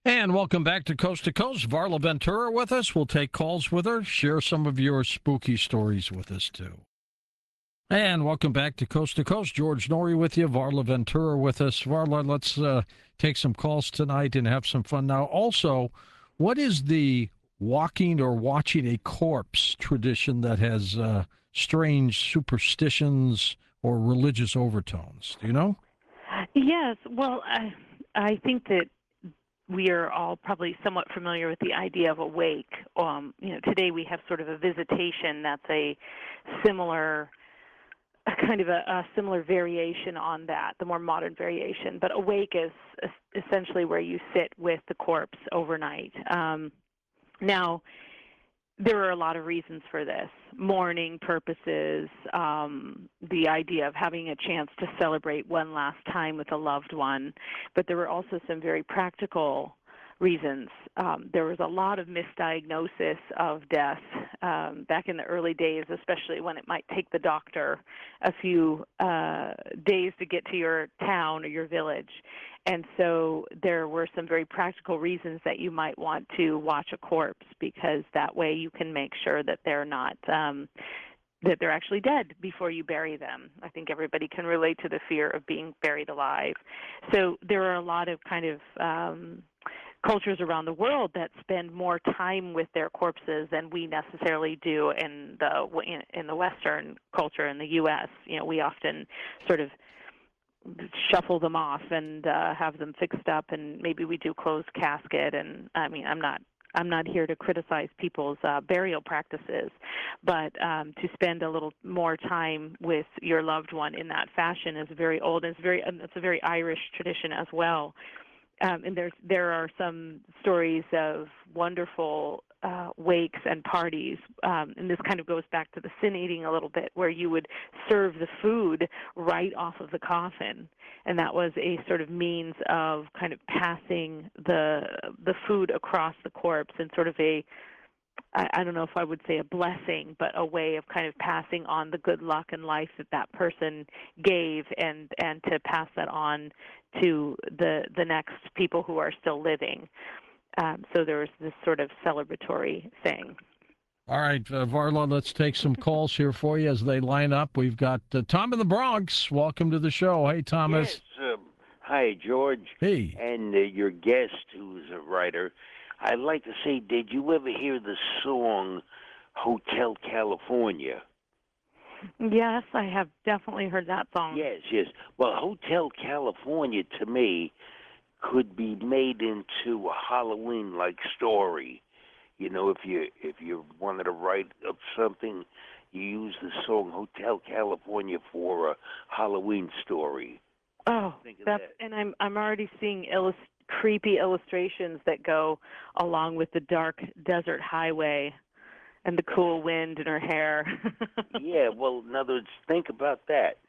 And welcome back to Coast. Varla Ventura with us. We'll take calls with her. Share some of your spooky stories with us, too. And welcome back to Coast. George Noory with you. Varla Ventura with us. Varla, let's take some calls tonight and have some fun. Now, also, what is the walking or watching a corpse tradition that has strange superstitions or religious overtones? Do you know? Yes. Well, I think that we are all probably somewhat familiar with the idea of a wake. Today we have sort of a visitation that's a similar kind of a similar variation on that, the more modern variation. But a wake is essentially where you sit with the corpse overnight. Now, there are a lot of reasons for this. Mourning purposes, the idea of having a chance to celebrate one last time with a loved one. But there were also some very practical reasons. There was a lot of misdiagnosis of death back in the early days, especially when it might take the doctor a few days to get to your town or your village. And so there were some very practical reasons that you might want to watch a corpse, because that way you can make sure that they're not that they're actually dead before you bury them. I think everybody can relate to the fear of being buried alive. So there are a lot of kind of cultures around the world that spend more time with their corpses than we necessarily do in the Western culture in the U.S. We often sort of shuffle them off and have them fixed up, and maybe we do closed casket. And I mean, I'm not here to criticize people's burial practices, but to spend a little more time with your loved one in that fashion is very old. And it's a very Irish tradition as well. And there are some stories of wonderful wakes and parties, and this kind of goes back to the sin eating a little bit, where you would serve the food right off of the coffin, and that was a sort of means of kind of passing the food across the corpse, and sort of I don't know if I would say a blessing, but a way of kind of passing on the good luck and life that person gave, and to pass that on to the next people who are still living. So there's this sort of celebratory thing. All right, Varla, let's take some calls here for you as they line up. We've got Tom in the Bronx. Welcome to the show. Hey, Thomas. Yes. Hi, George. Hey. And your guest, who's a writer. I'd like to say, did you ever hear the song Hotel California? Yes, I have definitely heard that song. Yes. Well, Hotel California, to me, could be made into a Halloween-like story. If you wanted to write up something, you use the song Hotel California for a Halloween story. Oh, and I'm already seeing creepy illustrations that go along with the dark desert highway and the cool wind in her hair. Yeah, well, in other words, think about that.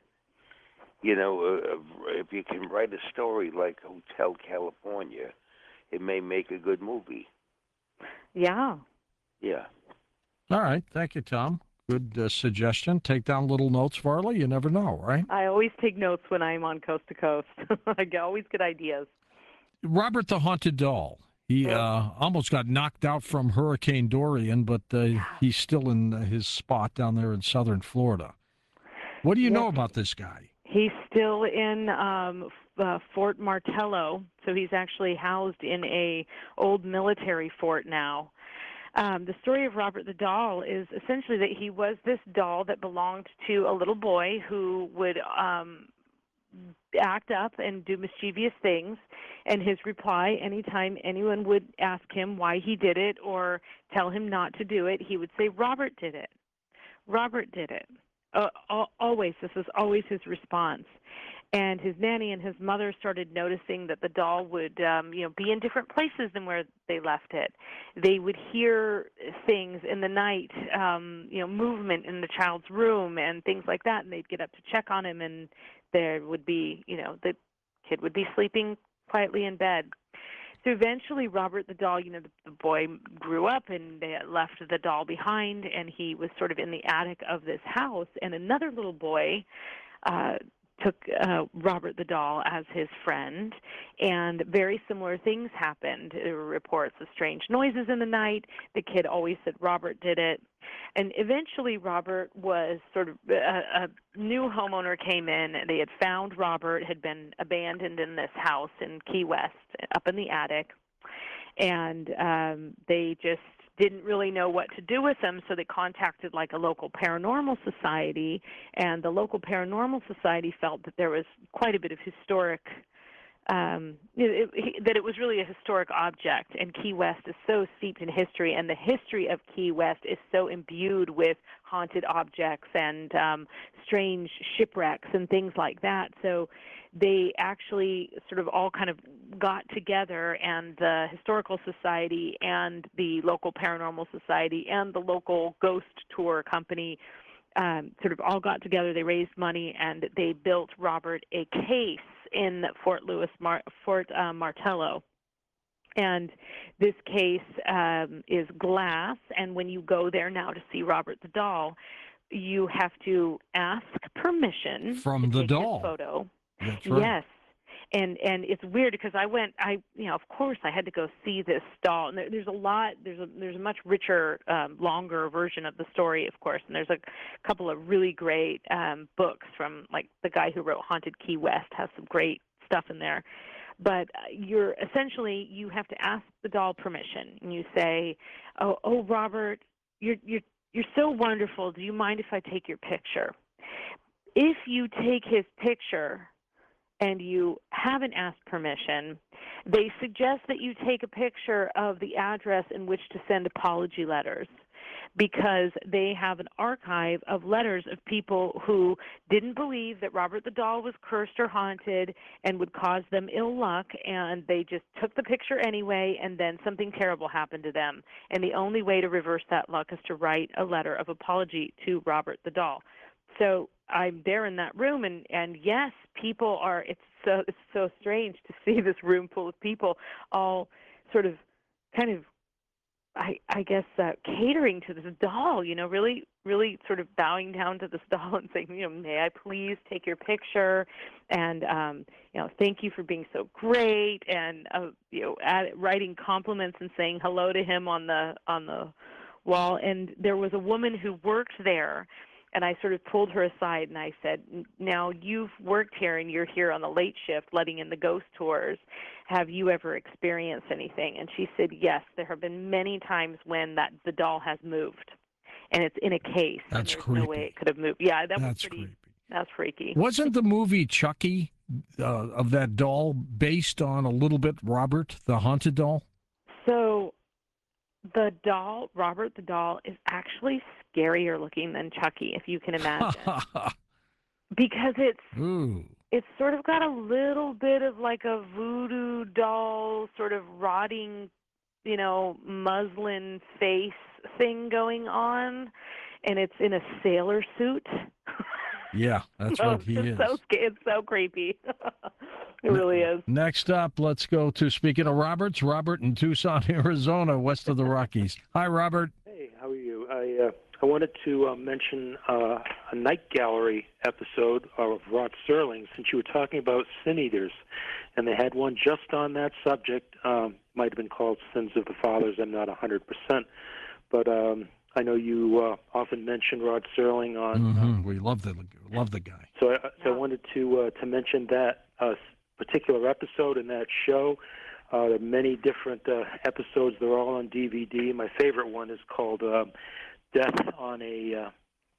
If you can write a story like Hotel California, it may make a good movie. Yeah. Yeah. All right. Thank you, Tom. Good suggestion. Take down little notes, Varla. You never know, right? I always take notes when I'm on Coast to Coast. I always get ideas. Robert the Haunted Doll. He almost got knocked out from Hurricane Dorian, but he's still in his spot down there in southern Florida. What do you know about this guy? He's still in Fort Martello, so he's actually housed in a old military fort now. The story of Robert the Doll is essentially that he was this doll that belonged to a little boy who would act up and do mischievous things, and his reply anytime anyone would ask him why he did it or tell him not to do it, he would say, "Robert did it. Robert did it." Always, this was always his response. And his nanny and his mother started noticing that the doll would, be in different places than where they left it. They would hear things in the night, movement in the child's room and things like that. And they'd get up to check on him, and there would be, the kid would be sleeping quietly in bed. So eventually, Robert the doll, the boy grew up and they left the doll behind, and he was sort of in the attic of this house. And another little boy took Robert the doll as his friend, and very similar things happened. There were reports of strange noises in the night. The kid always said Robert did it. And eventually Robert was sort of a new homeowner came in, and they had found Robert had been abandoned in this house in Key West up in the attic, and they just didn't really know what to do with him, so they contacted like a local paranormal society, and the local paranormal society felt that there was quite a bit of historic that it was really a historic object, and Key West is so steeped in history, and the history of Key West is so imbued with haunted objects and strange shipwrecks and things like that. So they actually sort of all kind of got together, and the Historical Society and the local Paranormal Society and the local ghost tour company sort of all got together. They raised money, and they built Robert a case in Fort Martello. And this case is glass, and when you go there now to see Robert the doll, you have to ask permission from to the take doll. his photo. That's right. Yes. And it's weird because of course I had to go see this doll, and there's a much richer, longer version of the story, of course, and there's a couple of really great books from, like, the guy who wrote Haunted Key West has some great stuff in there. But you have to ask the doll permission, and you say, oh Robert, you're so wonderful. Do you mind if I take your picture? If you take his picture and you haven't asked permission, they suggest that you take a picture of the address in which to send apology letters, because they have an archive of letters of people who didn't believe that Robert the doll was cursed or haunted and would cause them ill luck, and they just took the picture anyway, and then something terrible happened to them. And the only way to reverse that luck is to write a letter of apology to Robert the doll. So I'm there in that room, and yes, people are. It's so strange to see this room full of people, all sort of, kind of, I guess, catering to this doll. Really, really sort of bowing down to this doll and saying, may I please take your picture, and thank you for being so great, and writing compliments and saying hello to him on the wall. And there was a woman who worked there. And I sort of pulled her aside and I said, now you've worked here and you're here on the late shift letting in the ghost tours. Have you ever experienced anything? And she said, yes, there have been many times when the doll has moved. And it's in a case. That's and there's creepy. no way it could have moved. Yeah, That's was pretty creepy. That's freaky. Wasn't the movie Chucky of that doll based on a little bit Robert, the haunted doll? So the doll, Robert the doll, is actually scarier looking than Chucky, if you can imagine. Because it's sort of got a little bit of like a voodoo doll, sort of rotting, muslin face thing going on, and it's in a sailor suit. Yeah, that's what he is. It's so creepy. It really is. Next up, let's go to, speaking of Roberts, Robert in Tucson, Arizona, west of the Rockies. Hi, Robert. Hey, how are you? I wanted to mention a Night Gallery episode of Rod Serling, since you were talking about sin eaters, and they had one just on that subject. Might have been called Sins of the Fathers. I'm not 100%, but I know you often mention Rod Serling on. We love the guy. So I wanted to mention that particular episode in that show. There are many different episodes. They're all on DVD. My favorite one is called Death on a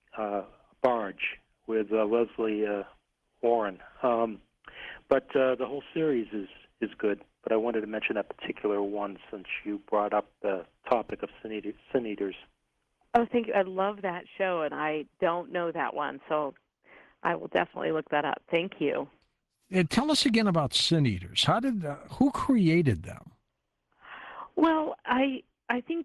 Barge with Leslie Warren. But the whole series is good. But I wanted to mention that particular one since you brought up the topic of sin eaters. Oh, thank you. I love that show, and I don't know that one, so I will definitely look that up. Thank you. And tell us again about Sin Eaters. Who created them? Well, I think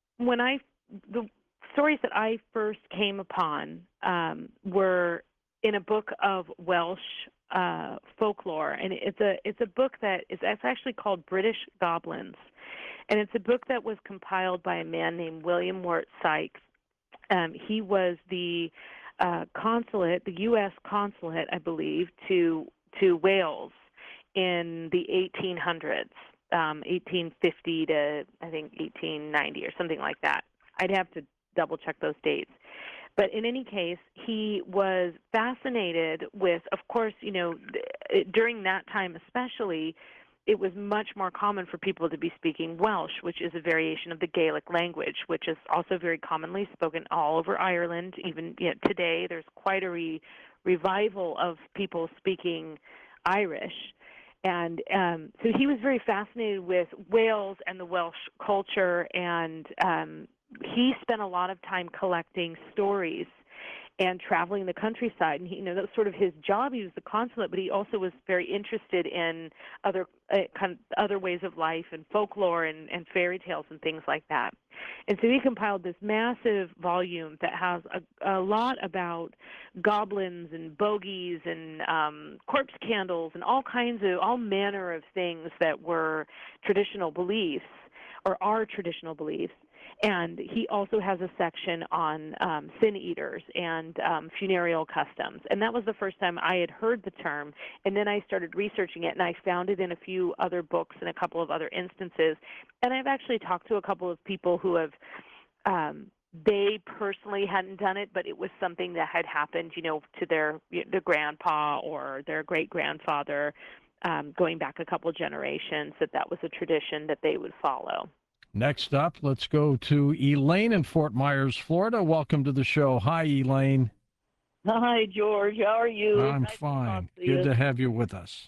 the stories that I first came upon were in a book of Welsh folklore, and it's a book it's actually called British Goblins, and it's a book that was compiled by a man named William Wort Sykes. He was the consulate, the U.S. consulate, I believe, to Wales in the 1800s, 1850 to I think 1890 or something like that. I'd have to double check those dates. But in any case, he was fascinated with, of course, during that time especially, it was much more common for people to be speaking Welsh, which is a variation of the Gaelic language, which is also very commonly spoken all over Ireland. Even today, there's quite a revival of people speaking Irish. And so he was very fascinated with Wales and the Welsh culture, and he spent a lot of time collecting stories and traveling the countryside. And that was sort of his job. He was the consulate, but he also was very interested in other other ways of life and folklore and fairy tales and things like that. And so he compiled this massive volume that has a lot about goblins and bogies and corpse candles and all manner of things that were traditional beliefs or are traditional beliefs. And he also has a section on sin eaters and funereal customs. And that was the first time I had heard the term. And then I started researching it, and I found it in a few other books and a couple of other instances. And I've actually talked to a couple of people who have, they personally hadn't done it, but it was something that had happened, to their grandpa or their great-grandfather, going back a couple generations, that was a tradition that they would follow. Next up, let's go to Elaine in Fort Myers, Florida. Welcome to the show. Hi, Elaine. Hi, George. How are you? I'm nice fine. To Good to have you with us.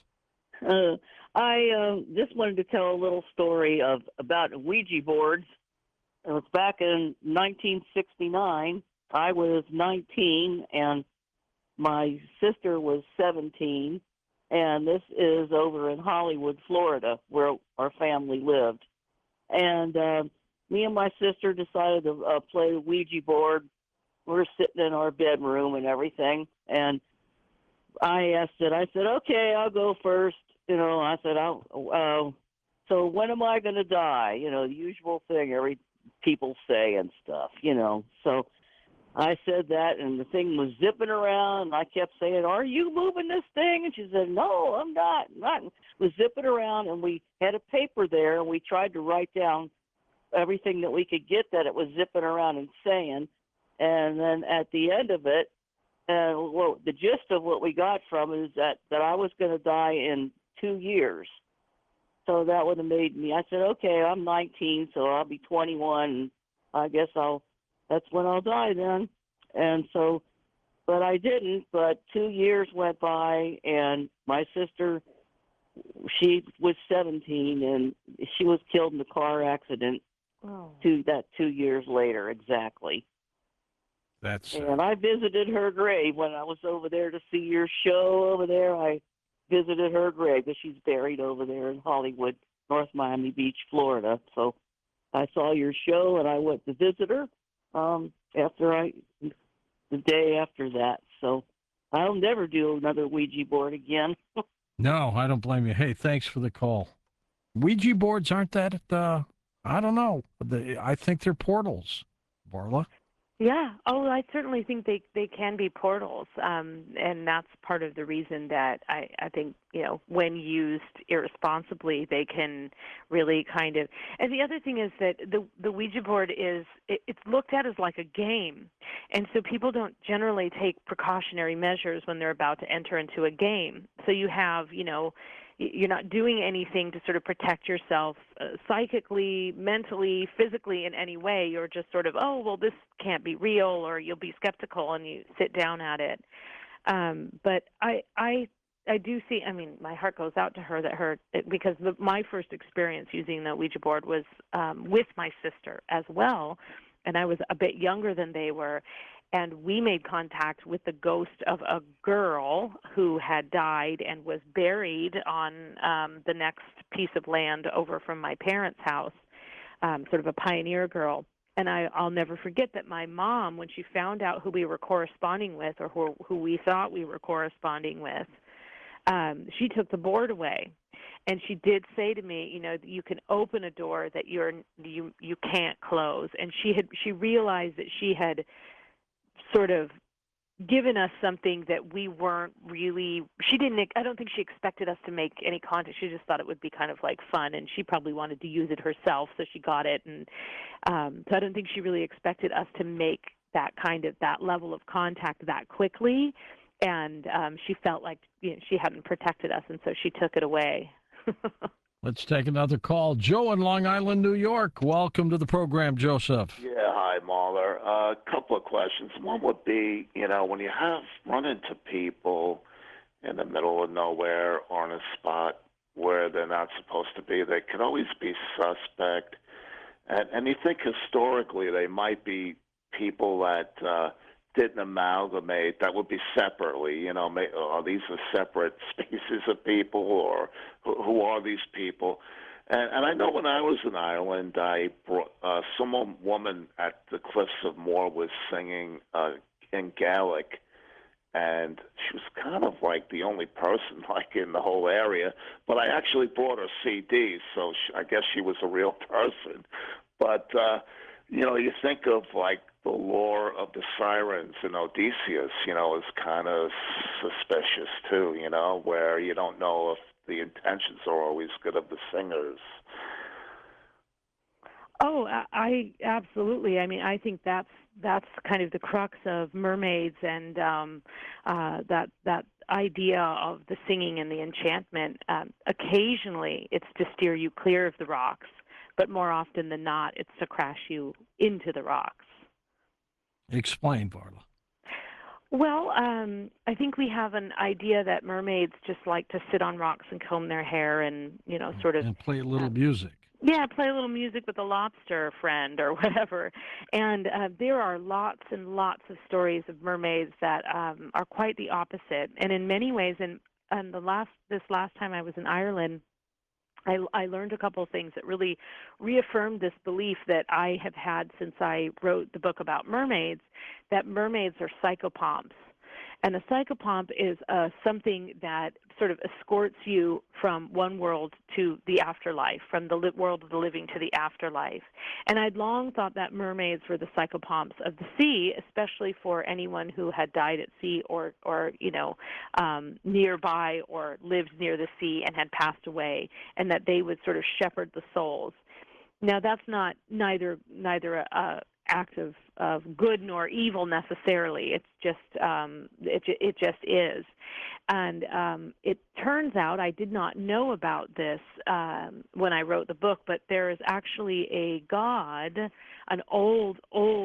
I just wanted to tell a little story about Ouija boards. It was back in 1969. I was 19, and my sister was 17, and this is over in Hollywood, Florida, where our family lived. And me and my sister decided to play the Ouija board. We're sitting in our bedroom and everything. And I said, okay, I'll go first. I said, so when am I going to die? The usual thing every people say and stuff, So I said that, and the thing was zipping around, and I kept saying, are you moving this thing? And she said, no, I'm not. It was zipping around, and we had a paper there, and we tried to write down everything that we could get that it was zipping around and saying. And then at the end of it, the gist of what we got from it is that I was going to die in 2 years. So that would have made me, I said, okay, I'm 19, so I'll be 21, and I guess that's when I'll die then. And so, but I didn't, but 2 years went by, and my sister, she was 17, and she was killed in a car accident 2 years later, exactly. And I visited her grave when I was over there to see your show over there. I visited her grave because she's buried over there in Hollywood, North Miami Beach, Florida. So I saw your show, and I went to visit her the day after that. So I'll never do another Ouija board again. No, I don't blame you. Hey, thanks for the call. Ouija boards aren't that, I don't know. I think they're portals, Varla. Yeah. Oh, I certainly think they can be portals, and that's part of the reason that I think when used irresponsibly, they can really kind of. And the other thing is that the Ouija board it's looked at as like a game, and so people don't generally take precautionary measures when they're about to enter into a game. So you have you're not doing anything to sort of protect yourself psychically, mentally, physically in any way. You're just sort of, oh, well, this can't be real, or you'll be skeptical and you sit down at it. But I do see, my heart goes out to her because my first experience using the Ouija board was with my sister as well, and I was a bit younger than they were. And we made contact with the ghost of a girl who had died and was buried on the next piece of land over from my parents' house, sort of a pioneer girl. And I'll never forget that my mom, when she found out who we were corresponding with, or who we thought we were corresponding with, she took the board away. And she did say to me, you can open a door that you can't close. And she realized that she had sort of given us something that we weren't really. She didn't. I don't think she expected us to make any content. She just thought it would be kind of like fun, and she probably wanted to use it herself, so she got it. And so I don't think she really expected us to make that level of contact that quickly. And she felt like she hadn't protected us, and so she took it away. Let's take another call. Joe in Long Island, New York. Welcome to the program, Joseph. Yeah, hi, Mahler. A couple of questions. One would be, when you run into people in the middle of nowhere or in a spot where they're not supposed to be, they could always be suspect. And you think historically they might be people that didn't amalgamate, that would be separately, are these a separate species of people, or who are these people? And I know when I was in Ireland, I brought some woman at the Cliffs of Moher was singing in Gaelic, and she was kind of like the only person like in the whole area. But I actually brought her CDs, so I guess she was a real person. But you think of like the lore of the sirens in Odysseus, is kind of suspicious too, where you don't know if the intentions are always good of the singers. Oh, I absolutely. I mean, I think that's kind of the crux of mermaids, and that idea of the singing and the enchantment. Occasionally, it's to steer you clear of the rocks, but more often than not, it's to crash you into the rocks. Explain, Varla. Well, I think we have an idea that mermaids just like to sit on rocks and comb their hair and, sort of... And play a little music. Yeah, play a little music with a lobster friend or whatever. And there are lots and lots of stories of mermaids that are quite the opposite. And in many ways, and this last time I was in Ireland, I learned a couple of things that really reaffirmed this belief that I have had since I wrote the book about mermaids, that mermaids are psychopomps. And a psychopomp is something that sort of escorts you from one world to the afterlife, from the world of the living to the afterlife. And I'd long thought that mermaids were the psychopomps of the sea, especially for anyone who had died at sea or nearby or lived near the sea and had passed away, and that they would sort of shepherd the souls. Now, that's not neither a act of good nor evil necessarily. It's just it just is. And it turns out, I did not know about this when I wrote the book, but there is actually a god, an old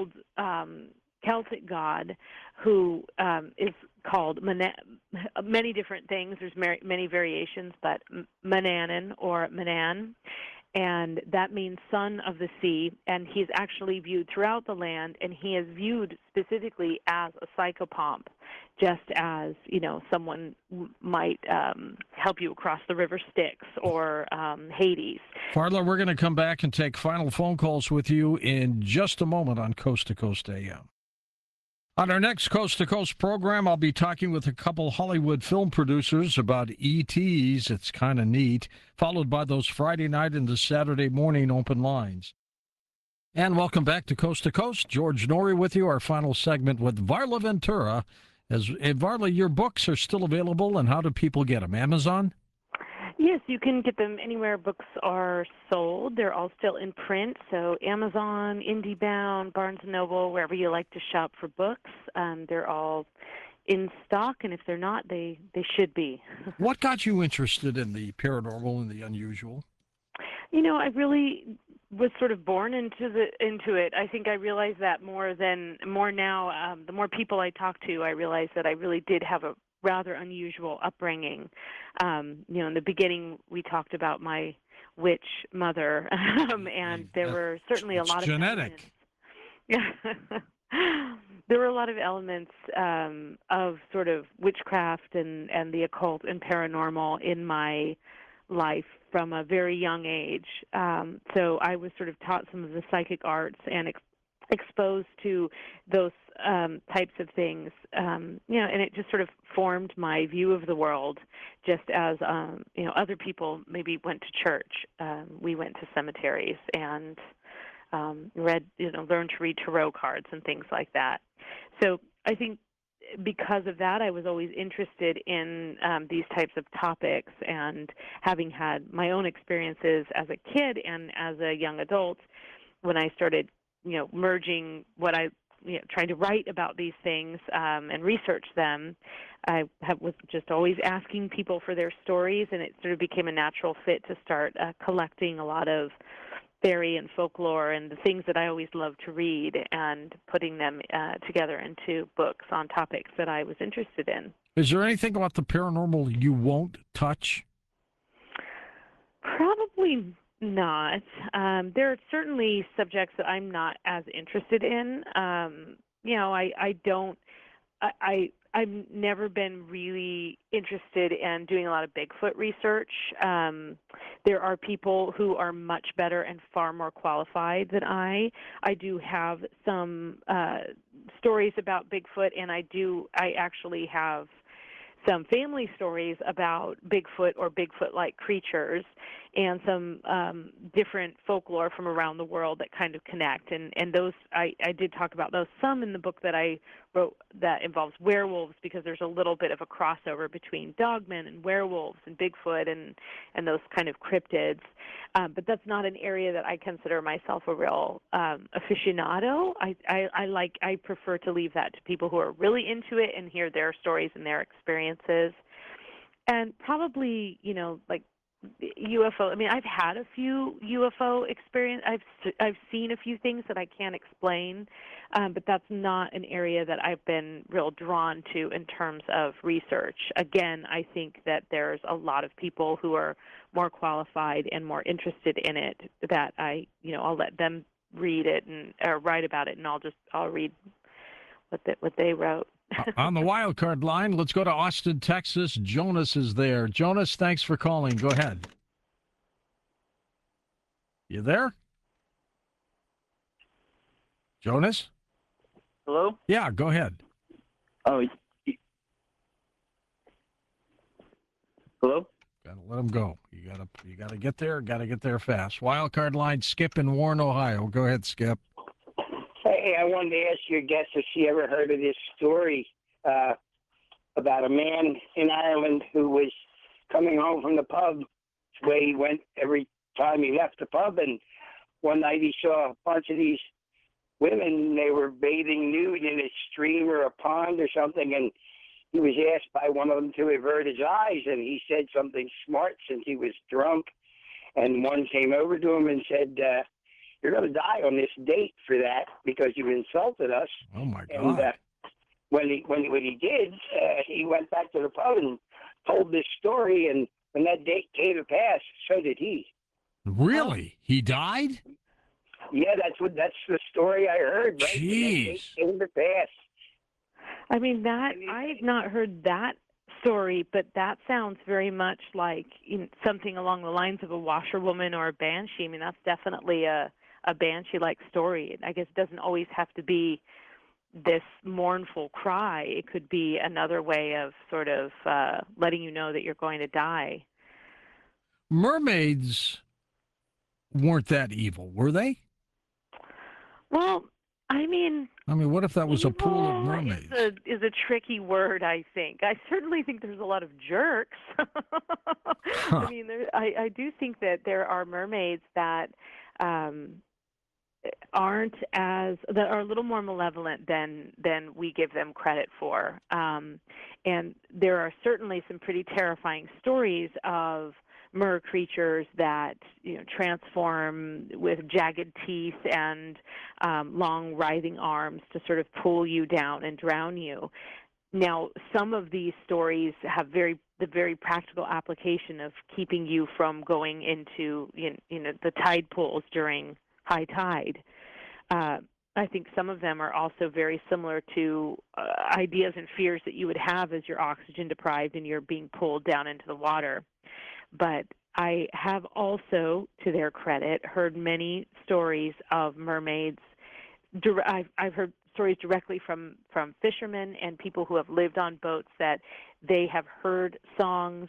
Celtic god, who is called many different things. There's many variations, but Manannan or Manan. And that means son of the sea, and he's actually viewed throughout the land, and he is viewed specifically as a psychopomp, just as, someone might help you across the river Styx or Hades. Varla, we're going to come back and take final phone calls with you in just a moment on Coast to Coast AM. On our next Coast to Coast program, I'll be talking with a couple Hollywood film producers about ETs. It's kind of neat, followed by those Friday night and the Saturday morning open lines. And welcome back to Coast. George Noory with you, our final segment with Varla Ventura. Varla, your books are still available, and how do people get them? Amazon? Yes, you can get them anywhere books are sold. They're all still in print, so Amazon, IndieBound, Barnes & Noble, wherever you like to shop for books. They're all in stock, and if they're not, they should be. What got you interested in the paranormal and the unusual? I really was sort of born into it. I think I realize that more now. The more people I talk to, I realize that I really did have a rather unusual upbringing. In the begining, we talked about my witch mother, and there were certainly a lot of genetic. There were a lot of elements of sort of witchcraft and the occult and paranormal in my life from a very young age. So I was sort of taught some of the psychic arts and exposed to those types of things, and it just sort of formed my view of the world, just as, other people maybe went to church. We went to cemeteries and learned to read tarot cards and things like that. So I think because of that, I was always interested in these types of topics, and having had my own experiences as a kid and as a young adult, when I started, merging what I, trying to write about these things and research them, was just always asking people for their stories, and it sort of became a natural fit to start collecting a lot of fairy and folklore and the things that I always loved to read, and putting them together into books on topics that I was interested in. Is there anything about the paranormal you won't touch? Probably not. There are certainly subjects that I'm not as interested in. I've never been really interested in doing a lot of Bigfoot research. There are people who are much better and far more qualified than I. I do have some stories about Bigfoot, and I actually have some family stories about Bigfoot or Bigfoot-like creatures, and some different folklore from around the world that kind of connect. And those, I did talk about those some in the book that I wrote that involves werewolves, because there's a little bit of a crossover between dogmen and werewolves and Bigfoot and those kind of cryptids. But that's not an area that I consider myself a real aficionado. I prefer to leave that to people who are really into it and hear their stories and their experiences. And probably, like UFO. I mean, I've had a few UFO experience. I've seen a few things that I can't explain, but that's not an area that I've been real drawn to in terms of research. Again, I think that there's a lot of people who are more qualified and more interested in it, that I'll let them read it or write about it, and I'll read what they wrote. On the wild card line, let's go to Austin, Texas. Jonas is there. Jonas, thanks for calling. Go ahead. You there? Jonas? Hello? Yeah, go ahead. Oh, hello? Gotta let him go. You gotta get there. Gotta get there fast. Wild card line, Skip in Warren, Ohio. Go ahead, Skip. Hey, I wanted to ask your guest if she ever heard of this story about a man in Ireland who was coming home from the pub. It's the way he went every time he left the pub, and one night he saw a bunch of these women. They were bathing nude in a stream or a pond or something, and he was asked by one of them to avert his eyes, and he said something smart since he was drunk, and one came over to him and said, you're going to die on this date for that because you insulted us. Oh, my God. And when he did, he went back to the pub and told this story, and when that date came to pass, so did he. Really? He died? Yeah, that's the story I heard. Right? Jeez. Came to pass. I mean, I've not heard that story, but that sounds very much like something along the lines of a washerwoman or a banshee. I mean, that's definitely a banshee-like story. I guess it doesn't always have to be this mournful cry. It could be another way of sort of letting you know that you're going to die. Mermaids weren't that evil, were they? Well, I mean, what if that was a pool of mermaids? Is a tricky word, I think. I certainly think there's a lot of jerks. Huh. I mean, I do think that there are mermaids that are a little more malevolent than we give them credit for. And there are certainly some pretty terrifying stories of mer creatures that transform with jagged teeth and long writhing arms to sort of pull you down and drown you. Now, some of these stories have the very practical application of keeping you from going into the tide pools during high tide. I think some of them are also very similar to ideas and fears that you would have as you're oxygen deprived and you're being pulled down into the water. But I have also, to their credit, heard many stories of mermaids. I've heard stories directly from fishermen and people who have lived on boats that they have heard songs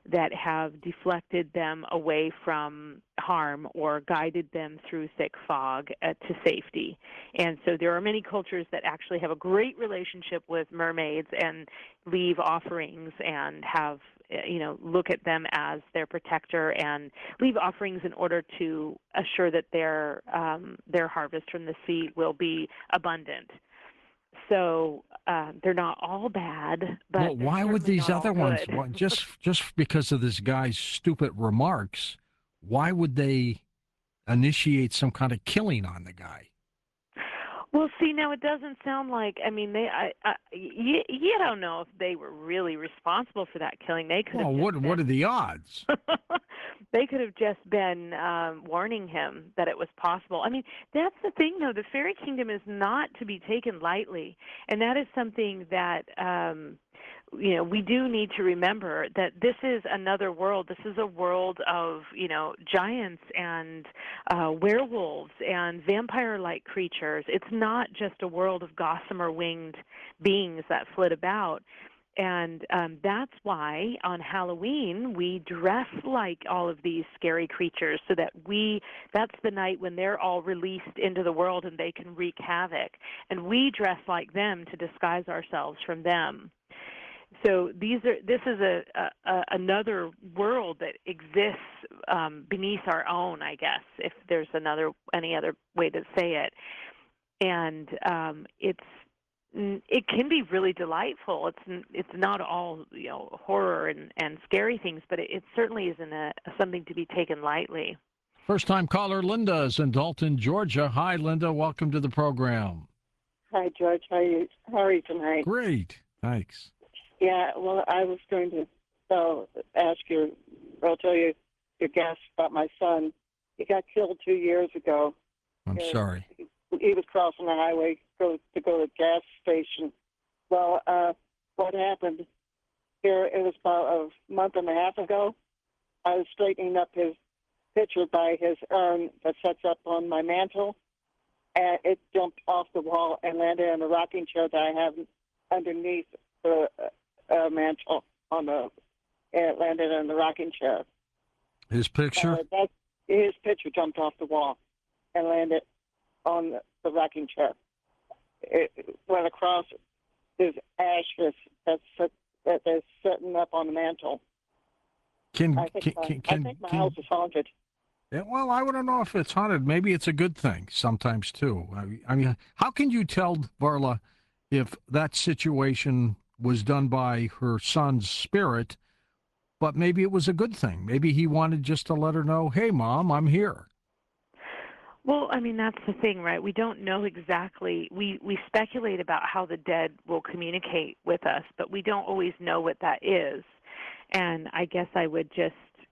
that have deflected them away from harm or guided them through thick fog to safety. And so there are many cultures that actually have a great relationship with mermaids and leave offerings and have, look at them as their protector and leave offerings in order to assure that their harvest from the sea will be abundant. So they're not all bad, but well, why would these other ones, well, just because of this guy's stupid remarks, why would they initiate some kind of killing on the guy? Well, see, now it doesn't sound like. I mean, you don't know if they were really responsible for that killing. They could. Well, what are the odds? They could have just been warning him that it was possible. I mean, that's the thing, though. The fairy kingdom is not to be taken lightly, and that is something that we do need to remember, that this is another world. This is a world of giants and werewolves and vampire-like creatures. It's not just a world of gossamer winged beings that flit about. And that's why on Halloween we dress like all of these scary creatures, so that that's the night when they're all released into the world and they can wreak havoc. And we dress like them to disguise ourselves from them. So this is another world that exists beneath our own, I guess, if there's any other way to say it. And it can be really delightful. It's not all horror and scary things, but it certainly isn't something to be taken lightly. First-time caller Linda is in Dalton, Georgia. Hi, Linda. Welcome to the program. Hi, George. How are you tonight? Great. Thanks. Yeah. Well, I was going to tell you your guest about my son. He got killed 2 years ago. I'm sorry. He was crossing the highway to go to a gas station. Well, what happened here, it was about a month and a half ago. I was straightening up his picture by his urn that sets up on my mantle, and it jumped off the wall and landed in a rocking chair that I have underneath the mantle it landed in the rocking chair. His picture? His picture jumped off the wall and landed on the rocking chair. It went across his ashes that's sitting up on the mantle. I think my house is haunted. Yeah, well, I wouldn't know if it's haunted. Maybe it's a good thing sometimes, too. I mean, how can you tell, Varla, if that situation was done by her son's spirit, but maybe it was a good thing? Maybe he wanted just to let her know, hey, Mom, I'm here. Well, I mean, that's the thing, right? We don't know exactly. We speculate about how the dead will communicate with us, but we don't always know what that is. And I guess I would just,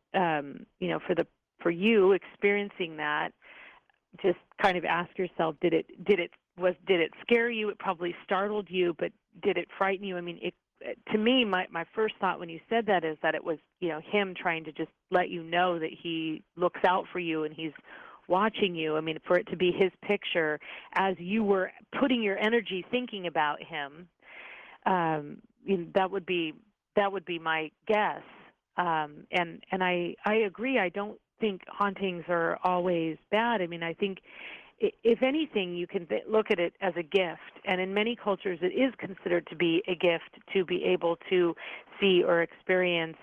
for you experiencing that, just kind of ask yourself, did it scare you? It probably startled you, but did it frighten you? I mean, to me, my first thought when you said that is that it was, him trying to just let you know that he looks out for you and he's watching you. I mean, for it to be his picture as you were putting your energy thinking about him, that would be my guess. And I agree. I don't think hauntings are always bad. I mean, I think if anything, you can look at it as a gift. And in many cultures, it is considered to be a gift to be able to see or experience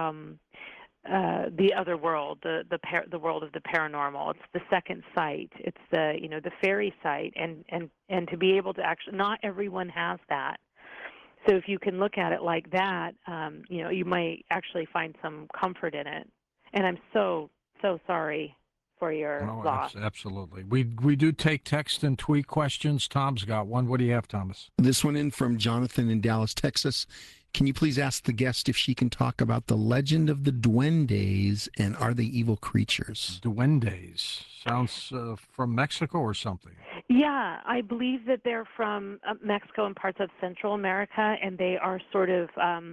the other world, the world of the paranormal. It's the second sight. It's the fairy sight, and to be able to actually, not everyone has that. So if you can look at it like that, you might actually find some comfort in it. And I'm so sorry for your loss. Absolutely. We do take text and tweet questions. Tom's got one. What do you have, Thomas? This one in from Jonathan in Dallas, Texas. Can you please ask the guest if she can talk about the legend of the duendes, and are they evil creatures? Duendes. Sounds from Mexico or something. Yeah, I believe that they're from Mexico and parts of Central America, and they are sort of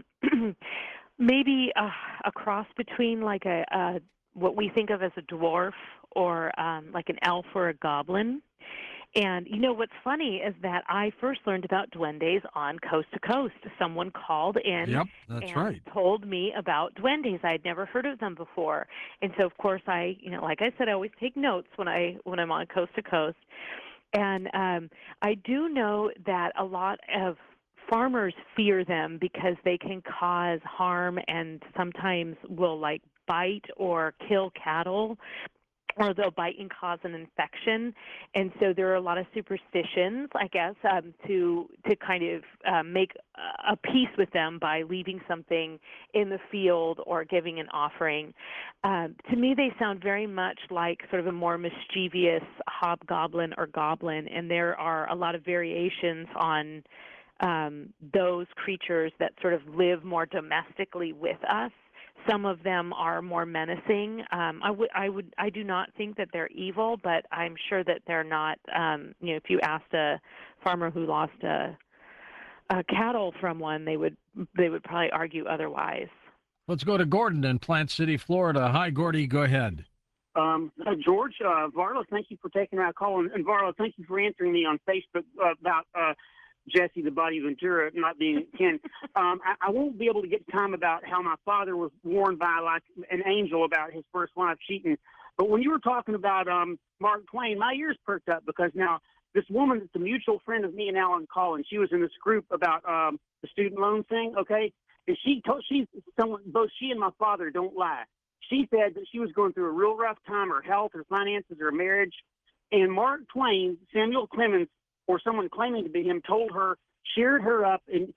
maybe a cross between like what we think of as a dwarf or like an elf or a goblin. And you know what's funny is that I first learned about duendes on Coast to Coast. Someone called in Yep, that's and right. told me about duendes. I had never heard of them before. And so of course I, like I said, I always take notes when I'm on Coast to Coast. And I do know that a lot of farmers fear them because they can cause harm and sometimes will like bite or kill cattle, or they'll bite and cause an infection. And so there are a lot of superstitions, I guess, to kind of make a peace with them by leaving something in the field or giving an offering. To me, they sound very much like sort of a more mischievous hobgoblin or goblin, and there are a lot of variations on those creatures that sort of live more domestically with us. Some of them are more menacing. I do not think that they're evil, but I'm sure that they're not. If you asked a farmer who lost a cattle from one, they would probably argue otherwise. Let's go to Gordon in Plant City, Florida. Hi, Gordy. Go ahead. George, Varla, thank you for taking our call, and Varla, thank you for answering me on Facebook about Jesse the Body Ventura not being Ken. I won't be able to get time about how my father was warned by like an angel about his first wife cheating. But when you were talking about Mark Twain, my ears perked up because now this woman that's a mutual friend of me and Alan Collins, she was in this group about the student loan thing, okay? And both she and my father don't lie. She said that she was going through a real rough time, her health, her finances, her marriage. And Mark Twain, Samuel Clemens, or someone claiming to be him, told her, cheered her up, and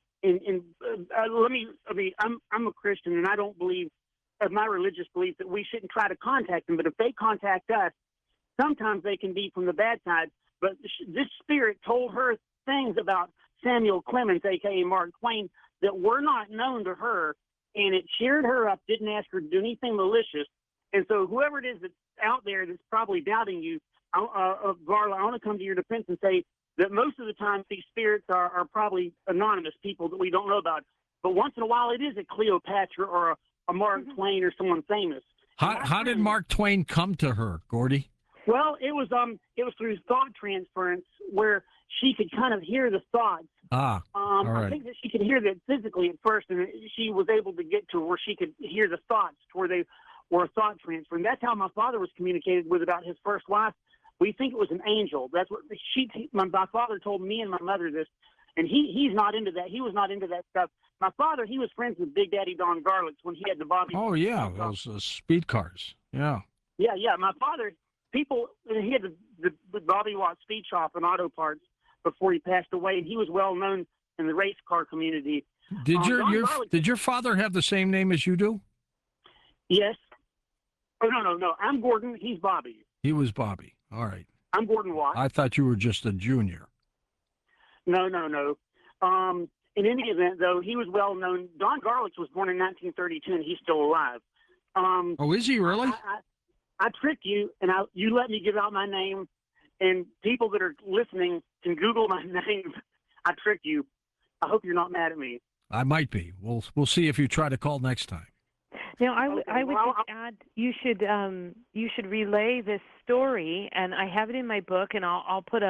I'm a Christian, and I don't believe, of my religious belief, that we shouldn't try to contact them. But if they contact us, sometimes they can be from the bad side. But this spirit told her things about Samuel Clemens, a.k.a. Mark Twain, that were not known to her, and it cheered her up, didn't ask her to do anything malicious. And so whoever it is that's out there that's probably doubting you, Varla, I want to come to your defense and say that most of the time these spirits are probably anonymous people that we don't know about. But once in a while it is a Cleopatra or a Mark Twain or someone famous. How did Mark Twain come to her, Gordy? Well, it was through thought transference where she could kind of hear the thoughts. All right. I think that she could hear that physically at first, and she was able to get to where she could hear the thoughts to where they were a thought transfer. And that's how my father was communicated with about his first wife. We think it was an angel. That's what my father told me and my mother this, and he's not into that. He was not into that stuff. My father, he was friends with Big Daddy Don Garlits when he had the Bobby. Oh yeah, those speed cars. Yeah. Yeah. My father, he had the Bobby Watt Speed Shop and auto parts before he passed away, and he was well known in the race car community. Did your father have the same name as you do? Yes. Oh no. I'm Gordon. He's Bobby. He was Bobby. All right. I'm Gordon Watt. I thought you were just a junior. No. In any event, though, he was well known. Don Garlits was born in 1932, and he's still alive. Is he really? I tricked you, and you let me give out my name, and people that are listening can Google my name. I tricked you. I hope you're not mad at me. I might be. We'll see if you try to call next time. Now, I would just add, you should relay this story, and I have it in my book, and I'll put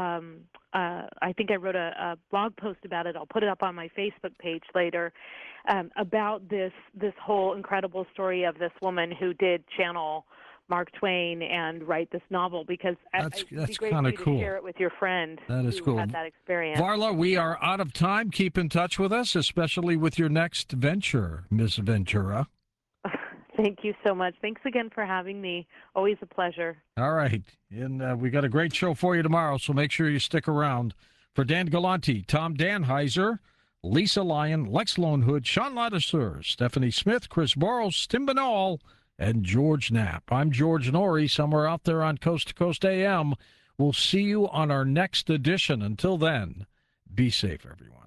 I think I wrote a blog post about it. I'll put it up on my Facebook page later, about this whole incredible story of this woman who did channel Mark Twain and write this novel, because that's kind of cool. To share it with your friend. That is who cool. Had that experience. Varla, we are out of time. Keep in touch with us, especially with your next venture, Miss Ventura. Thank you so much. Thanks again for having me. Always a pleasure. All right. And we got a great show for you tomorrow, so make sure you stick around. For Dan Galante, Tom Danheiser, Lisa Lyon, Lex Lonehood, Sean Ladisseur, Stephanie Smith, Chris Boros, Tim Banal, and George Knapp. I'm George Norrie, somewhere out there on Coast to Coast AM. We'll see you on our next edition. Until then, be safe, everyone.